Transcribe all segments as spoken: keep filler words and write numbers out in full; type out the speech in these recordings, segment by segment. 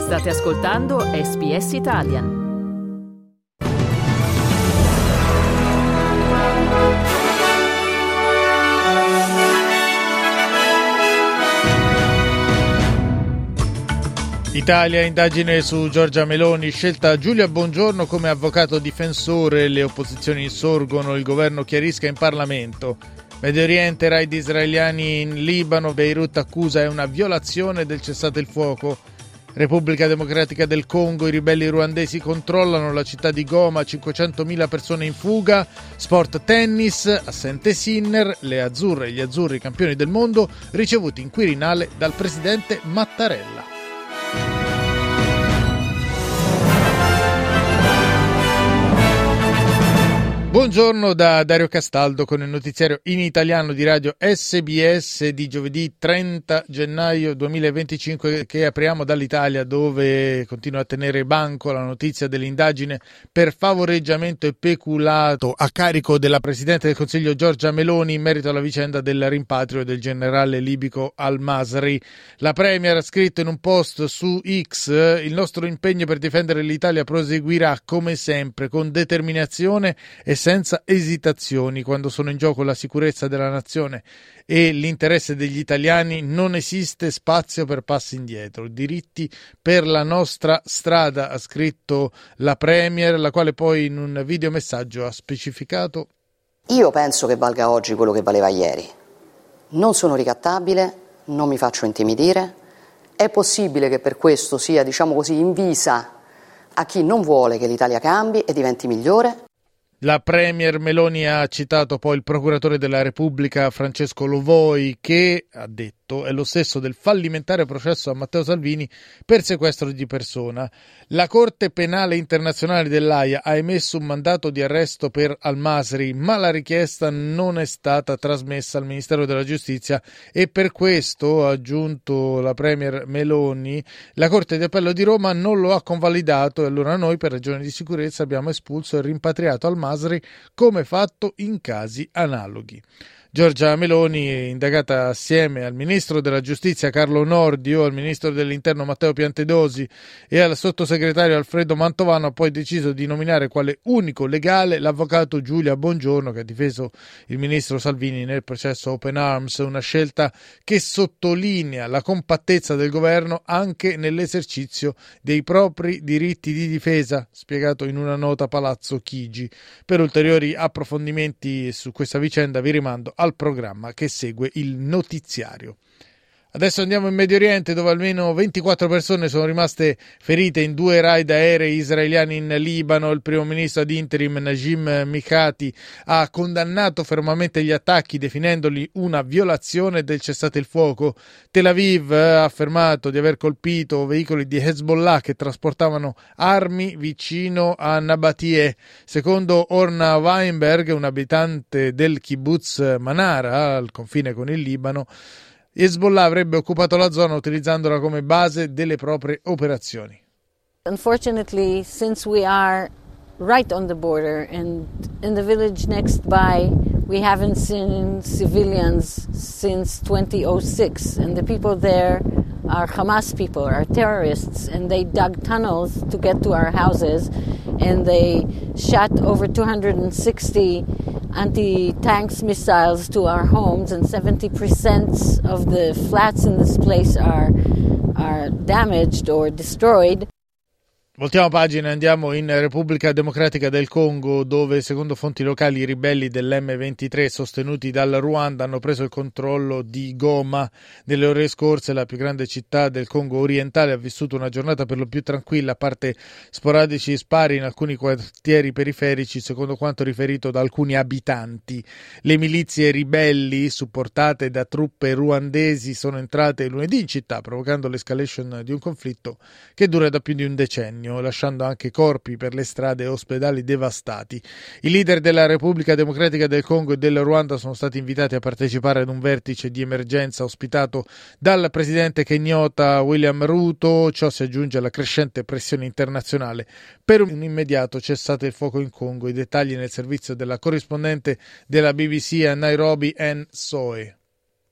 State ascoltando S B S Italian. Italia, indagine su Giorgia Meloni, scelta Giulia Bongiorno come avvocato difensore, le opposizioni insorgono, il governo chiarisca in Parlamento. Medio Oriente, raid israeliani in Libano, Beirut accusa è una violazione del cessate il fuoco. Repubblica Democratica del Congo, i ribelli ruandesi controllano la città di Goma, cinquecentomila persone in fuga. Sport tennis, assente Sinner, le azzurre e gli azzurri campioni del mondo ricevuti in Quirinale dal presidente Mattarella. Buongiorno da Dario Castaldo con il notiziario in italiano di radio S B S di giovedì trenta gennaio duemilaventicinque, che apriamo dall'Italia, dove continua a tenere banco la notizia dell'indagine per favoreggiamento e peculato a carico della Presidente del Consiglio Giorgia Meloni in merito alla vicenda del rimpatrio del generale libico al-Masri. La Premier ha scritto in un post su X: il nostro impegno per difendere l'Italia proseguirà come sempre con determinazione e senza esitazioni. Quando sono in gioco la sicurezza della nazione e l'interesse degli italiani non esiste spazio per passi indietro. Diritti per la nostra strada, ha scritto la Premier, la quale poi in un videomessaggio ha specificato: io penso che valga oggi quello che valeva ieri. Non sono ricattabile, non mi faccio intimidire. È possibile che per questo sia, diciamo così, invisa a chi non vuole che l'Italia cambi e diventi migliore. La Premier Meloni ha citato poi il procuratore della Repubblica Francesco Lovoi, che ha detto è lo stesso del fallimentare processo a Matteo Salvini per sequestro di persona. La Corte Penale Internazionale dell'Aia ha emesso un mandato di arresto per al-Masri, ma la richiesta non è stata trasmessa al Ministero della Giustizia e per questo, ha aggiunto la Premier Meloni, la Corte di Appello di Roma non lo ha convalidato e allora noi, per ragioni di sicurezza, abbiamo espulso e rimpatriato al-Masri come fatto in casi analoghi. Giorgia Meloni, indagata assieme al ministro della Giustizia Carlo Nordio, al ministro dell'Interno Matteo Piantedosi e al sottosegretario Alfredo Mantovano, ha poi deciso di nominare quale unico legale l'avvocato Giulia Bongiorno, che ha difeso il ministro Salvini nel processo Open Arms, una scelta che sottolinea la compattezza del governo anche nell'esercizio dei propri diritti di difesa, spiegato in una nota Palazzo Chigi. Per ulteriori approfondimenti su questa vicenda vi rimando al programma che segue il notiziario. Adesso andiamo in Medio Oriente, dove almeno ventiquattro persone sono rimaste ferite in due raid aerei israeliani in Libano. Il primo ministro ad interim Najim Mikati ha condannato fermamente gli attacchi, definendoli una violazione del cessate il fuoco. Tel Aviv ha affermato di aver colpito veicoli di Hezbollah che trasportavano armi vicino a Nabatie. Secondo Orna Weinberg, un abitante del kibbutz Manara, al confine con il Libano, Hezbollah avrebbe occupato la zona utilizzandola come base delle proprie operazioni. Unfortunately, since we are right on the border and in the village next by, we haven't seen civilians since twenty oh six, and the people there are Hamas people, are terrorists, and they dug tunnels to get to our houses, and they shot over two hundred sixty anti-tanks missiles to our homes, and seventy percent of the flats in this place are are damaged or destroyed. Voltiamo pagina e andiamo in Repubblica Democratica del Congo, dove secondo fonti locali i ribelli dell'emme ventitré sostenuti dal Ruanda hanno preso il controllo di Goma. Nelle ore scorse la più grande città del Congo orientale ha vissuto una giornata per lo più tranquilla, a parte sporadici spari in alcuni quartieri periferici, secondo quanto riferito da alcuni abitanti. Le milizie ribelli, supportate da truppe ruandesi, sono entrate lunedì in città, provocando l'escalation di un conflitto che dura da più di un decennio, lasciando anche corpi per le strade e ospedali devastati. I leader della Repubblica Democratica del Congo e del Ruanda sono stati invitati a partecipare ad un vertice di emergenza ospitato dal presidente kenyota William Ruto. Ciò si aggiunge alla crescente pressione internazionale per un immediato cessate il fuoco in Congo. I dettagli nel servizio della corrispondente della B B C a Nairobi, Anne Soe.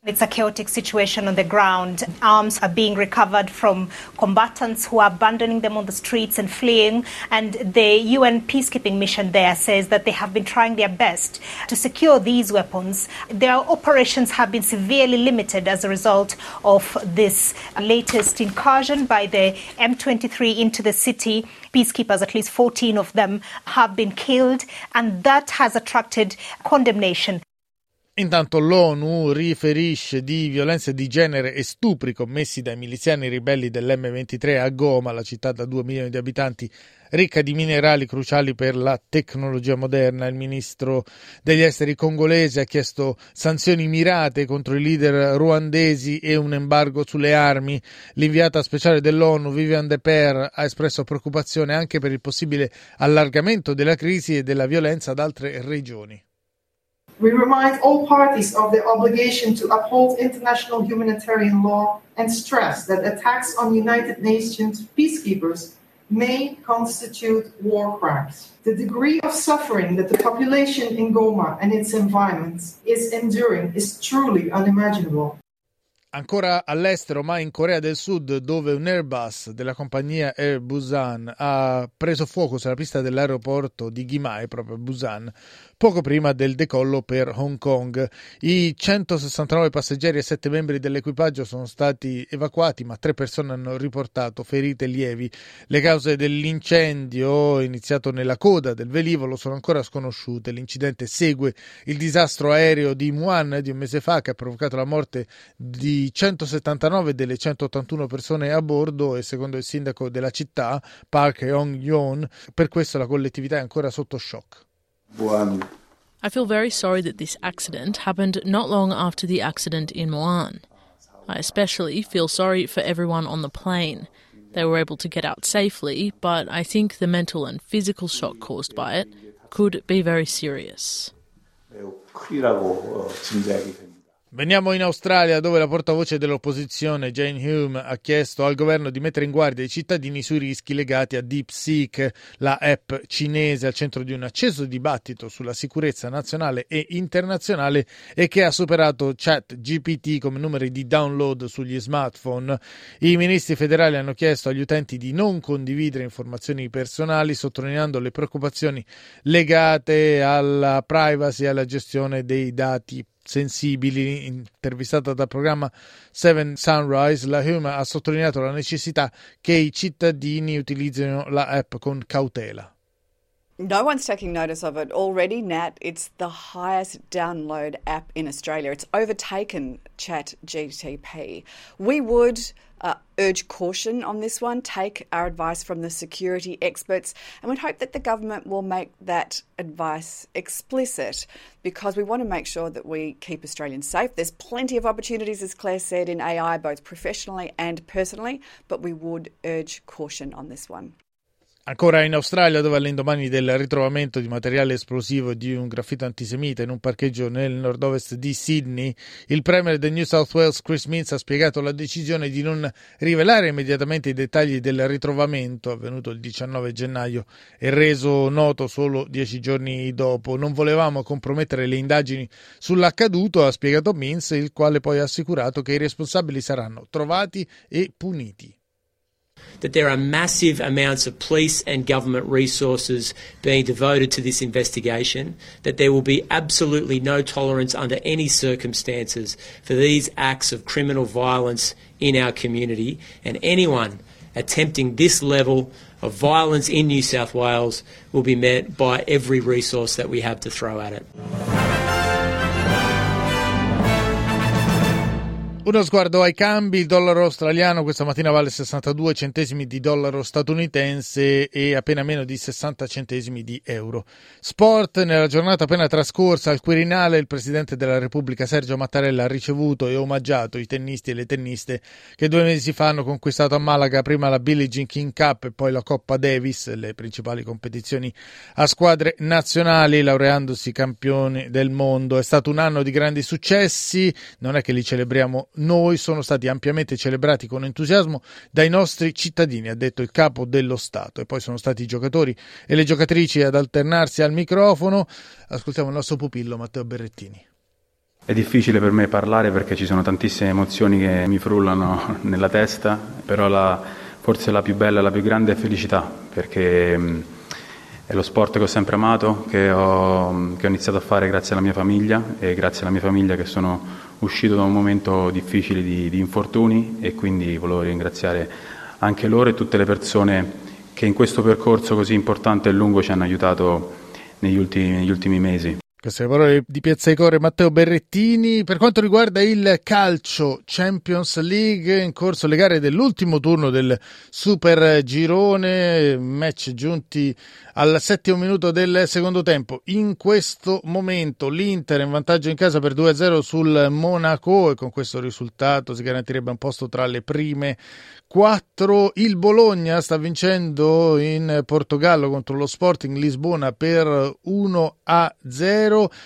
It's a chaotic situation on the ground. Arms are being recovered from combatants who are abandoning them on the streets and fleeing. And the U N peacekeeping mission there says that they have been trying their best to secure these weapons. Their operations have been severely limited as a result of this latest incursion by the M twenty-three into the city. Peacekeepers, at least fourteen of them, have been killed, and that has attracted condemnation. Intanto l'ONU riferisce di violenze di genere e stupri commessi dai miliziani ribelli dell'emme ventitré a Goma, la città da due milioni di abitanti, ricca di minerali cruciali per la tecnologia moderna. Il ministro degli esteri congolese ha chiesto sanzioni mirate contro i leader ruandesi e un embargo sulle armi. L'inviata speciale dell'ONU, Viviane Deper, ha espresso preoccupazione anche per il possibile allargamento della crisi e della violenza ad altre regioni. We remind all parties of their obligation to uphold international humanitarian law and stress that attacks on United Nations peacekeepers may constitute war crimes. The degree of suffering that the population in Goma and its environments is enduring is truly unimaginable. Ancora all'estero, ma in Corea del Sud, dove un Airbus della compagnia Air Busan ha preso fuoco sulla pista dell'aeroporto di Gimhae, proprio a Busan, poco prima del decollo per Hong Kong. I centosessantanove passeggeri e sette membri dell'equipaggio sono stati evacuati, ma tre persone hanno riportato ferite lievi. Le cause dell'incendio, iniziato nella coda del velivolo, sono ancora sconosciute. L'incidente segue il disastro aereo di Muan di un mese fa, che ha provocato la morte di centosettantanove delle centottantuno persone a bordo, e secondo il sindaco della città, Park Yong-yeon, per questo la collettività è ancora sotto shock. I feel very sorry that this accident happened not long after the accident in Muan. I especially feel sorry for everyone on the plane. They were able to get out safely, but I think the mental and physical shock caused by it could be very serious. Veniamo in Australia, dove la portavoce dell'opposizione Jane Hume ha chiesto al governo di mettere in guardia i cittadini sui rischi legati a DeepSeek, la app cinese al centro di un acceso dibattito sulla sicurezza nazionale e internazionale e che ha superato ChatGPT come numeri di download sugli smartphone. I ministri federali hanno chiesto agli utenti di non condividere informazioni personali, sottolineando le preoccupazioni legate alla privacy e alla gestione dei dati sensibili. Intervistata dal programma Seven Sunrise, la Hume ha sottolineato la necessità che i cittadini utilizzino la app con cautela. No one's taking notice of it already, Nat. It's the highest download app in Australia. It's overtaken ChatGPT. We would uh, urge caution on this one, take our advice from the security experts, and we'd hope that the government will make that advice explicit, because we want to make sure that we keep Australians safe. There's plenty of opportunities, as Claire said, in A I, both professionally and personally, but we would urge caution on this one. Ancora in Australia, dove all'indomani del ritrovamento di materiale esplosivo di un graffito antisemita in un parcheggio nel nord-ovest di Sydney, il premier del New South Wales Chris Minns ha spiegato la decisione di non rivelare immediatamente i dettagli del ritrovamento avvenuto il diciannove gennaio e reso noto solo dieci giorni dopo. Non volevamo compromettere le indagini sull'accaduto, ha spiegato Minns, il quale poi ha assicurato che i responsabili saranno trovati e puniti. That there are massive amounts of police and government resources being devoted to this investigation, that there will be absolutely no tolerance under any circumstances for these acts of criminal violence in our community, and anyone attempting this level of violence in New South Wales will be met by every resource that we have to throw at it. Uno sguardo ai cambi: il dollaro australiano questa mattina vale sessantadue centesimi di dollaro statunitense e appena meno di sessanta centesimi di euro. Sport: nella giornata appena trascorsa al Quirinale il Presidente della Repubblica Sergio Mattarella ha ricevuto e omaggiato i tennisti e le tenniste che due mesi fa hanno conquistato a Malaga prima la Billie Jean King Cup e poi la Coppa Davis, le principali competizioni a squadre nazionali, laureandosi campioni del mondo. È stato un anno di grandi successi, non è che li celebriamo noi, sono stati ampiamente celebrati con entusiasmo dai nostri cittadini, ha detto il capo dello Stato. E poi sono stati i giocatori e le giocatrici ad alternarsi al microfono. Ascoltiamo il nostro pupillo Matteo Berrettini. È difficile per me parlare perché ci sono tantissime emozioni che mi frullano nella testa, però la, forse la più bella, la più grande è felicità, perché è lo sport che ho sempre amato, che ho, che ho iniziato a fare grazie alla mia famiglia e grazie alla mia famiglia che sono uscito da un momento difficile di, di infortuni, e quindi volevo ringraziare anche loro e tutte le persone che in questo percorso così importante e lungo ci hanno aiutato negli ultimi, negli ultimi mesi. Queste le parole di Piazza di Core Matteo Berrettini. Per quanto riguarda il calcio Champions League, in corso le gare dell'ultimo turno del Super Girone, match giunti al settimo minuto del secondo tempo. In questo momento l'Inter è in vantaggio in casa per due a zero sul Monaco, e con questo risultato si garantirebbe un posto tra le prime quattro. Il Bologna sta vincendo in Portogallo contro lo Sporting Lisbona per uno a zero.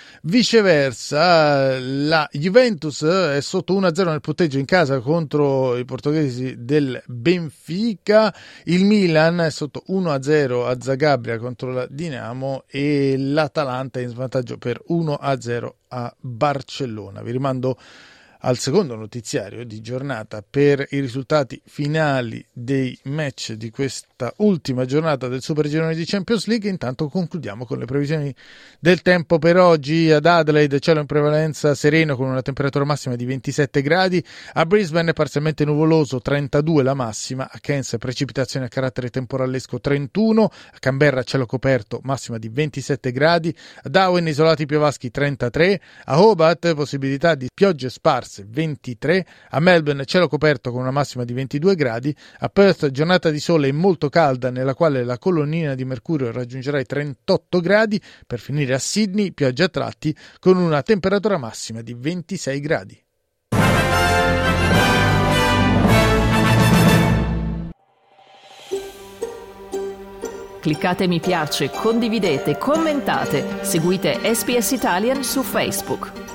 Viceversa, la Juventus è sotto uno a zero nel punteggio in casa contro i portoghesi del Benfica. Il Milan è sotto uno a zero a Zagabria contro la Dinamo, e l'Atalanta è in svantaggio per uno a zero a Barcellona. Vi rimando al secondo notiziario di giornata per i risultati finali dei match di questa ultima giornata del Super Girone di Champions League. Intanto concludiamo con le previsioni del tempo per oggi. Ad Adelaide cielo in prevalenza sereno con una temperatura massima di ventisette gradi, a Brisbane parzialmente nuvoloso trentadue la massima, a Cairns precipitazioni a carattere temporalesco trentuno, a Canberra cielo coperto massima di ventisette gradi, a Darwin isolati piovaschi trentatré, a Hobart possibilità di piogge sparse ventitré, a Melbourne cielo coperto con una massima di ventidue gradi, a Perth giornata di sole e molto calda nella quale la colonnina di mercurio raggiungerà i trentotto gradi, per finire a Sydney pioggia a tratti con una temperatura massima di ventisei gradi. Cliccate mi piace, condividete, commentate, seguite S B S Italian su Facebook.